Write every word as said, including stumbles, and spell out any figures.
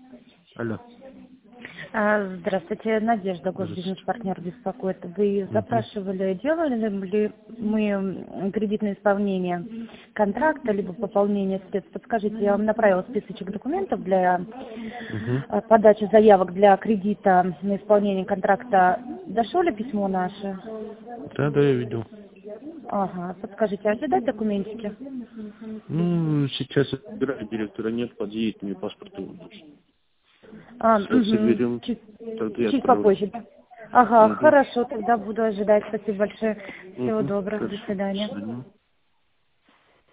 Алло. А, Здравствуйте, Надежда, госбизнес-партнер беспокоит. Вы запрашивали, делали ли мы м, кредитное исполнение контракта, либо пополнение средств? Подскажите, я вам направила списочек документов для Угу. э, подачи заявок для кредита на исполнение контракта. Дошло ли письмо наше? Да, да, я видел. Ага, подскажите, ожидать документики? Ну, сейчас собираю, директора нет, подъедет, мне паспорт его нужен. А, Все угу. соберем, Чуть, тогда я чуть отправлю. попозже, да? Ага, Угу. хорошо, тогда буду ожидать. Спасибо большое. Всего Угу. доброго, до Хорошо. До свидания. свидания.